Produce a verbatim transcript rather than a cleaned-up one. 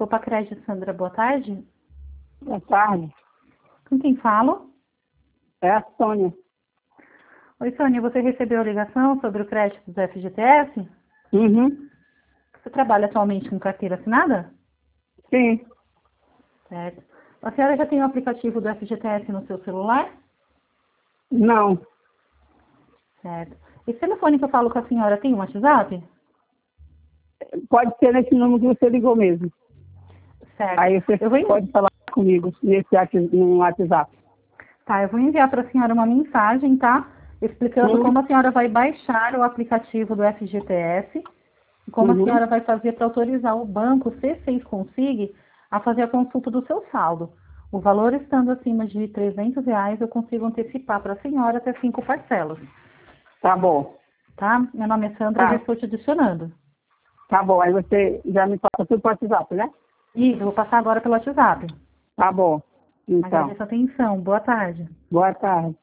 Poupa Crédito, Sandra, boa tarde. Boa tarde. Com quem falo? É a Sônia. Oi, Sônia, você recebeu a ligação sobre o crédito do F G T S? Uhum. Você trabalha atualmente com carteira assinada? Sim. Certo. A senhora já tem o aplicativo do F G T S no seu celular? Não. Certo. Esse telefone que eu falo com a senhora tem um WhatsApp? Pode ser nesse número que você ligou mesmo. Certo. Aí você Eu vou en- pode falar comigo nesse ati- no WhatsApp. Tá, eu vou enviar para a senhora uma mensagem, tá? Explicando Uhum. como a senhora vai baixar o aplicativo do F G T S e como a Uhum. senhora vai fazer para autorizar o banco C seis Consig a fazer a consulta do seu saldo. O valor estando acima de trezentos reais, eu consigo antecipar para a senhora até cinco parcelas, Tá bom. tá? Meu nome é Sandra, eu já Tá. estou te adicionando. Tá bom. Aí você já me passa tudo para o WhatsApp, né? Isso, eu vou passar agora pelo WhatsApp. Tá bom. Então, Agradeço a atenção. Boa tarde. boa tarde.